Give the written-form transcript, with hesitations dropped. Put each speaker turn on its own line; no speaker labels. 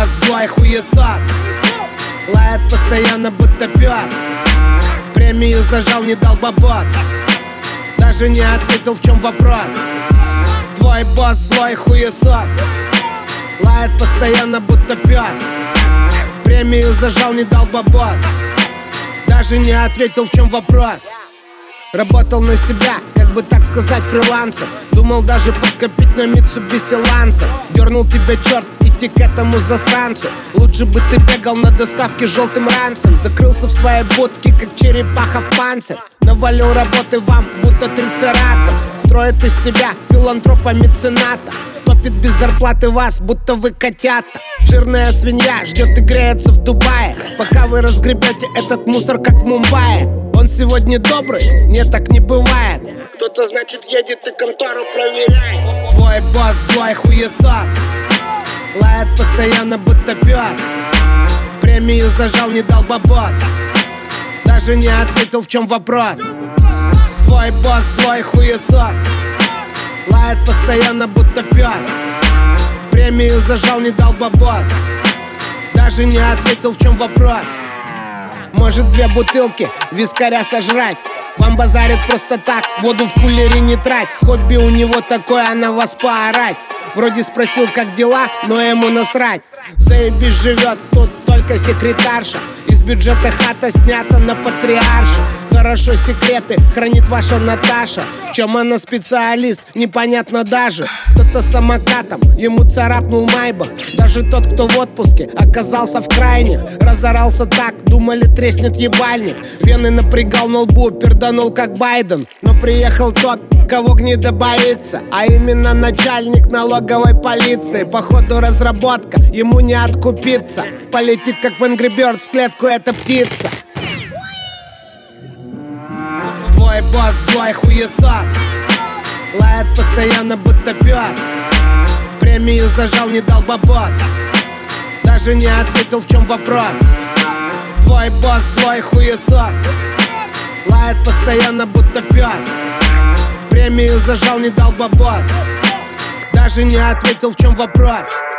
босс, злой хуесос, лает постоянно, будто пес. Премию зажал, не дал бабос, даже не ответил, в чем вопрос. Твой босс, злой хуесос, лает постоянно, будто пес. Премию зажал, не дал бабос, даже не ответил, в чем вопрос. Работал на себя, как бы так сказать, фрилансер. Думал даже подкопить на Mitsubishi Lancer. Дернул тебя черт идти к этому засранцу. Лучше бы ты бегал на доставке желтым ранцем. Закрылся в своей будке, как черепаха в панцирь. Навалил работы вам, будто трицератопс. Строит из себя филантропа-мецената. Топит без зарплаты вас, будто вы котята. Жирная свинья ждет и греется в Дубае, пока вы разгребете этот мусор, как в Мумбаи. Он сегодня добрый? Нет, так не бывает. Кто-то, значит, едет и контору проверяет. Твой босс, злой хуесос, лает постоянно, будто пес. Премию зажал, не дал бабос, даже не ответил, в чем вопрос. Твой босс, злой хуесос, лает постоянно, будто пес. Премию зажал, не дал бабос, даже не ответил, в чем вопрос. Может 2 бутылки вискаря сожрать. Вам базарит просто так, воду в кулере не трать. Хобби у него такое, а на вас поорать. Вроде спросил, как дела, но ему насрать. Заебись живет тут только секретарша. Из бюджета хата снята на патриарше. Хорошо секреты хранит ваша Наташа. В чем она специалист, непонятно даже. Кто-то самокатом, ему царапнул майбах. Даже тот, кто в отпуске, оказался в крайних. Разорался так, думали треснет ебальник. Вены напрягал на лбу, перданул как Байден. Но приехал тот, кого гнида боится, а именно начальник налоговой полиции. Походу разработка, ему не откупиться. Полетит как в Angry Birds, в клетку эта птица. Твой босс, злой хуесос, лает постоянно, будто пес. Премию зажал, не дал бабос, даже не ответил, в чем вопрос. Твой босс, злой хуесос, лает постоянно, будто пес. Премию зажал, не дал бабос, даже не ответил, в чем вопрос.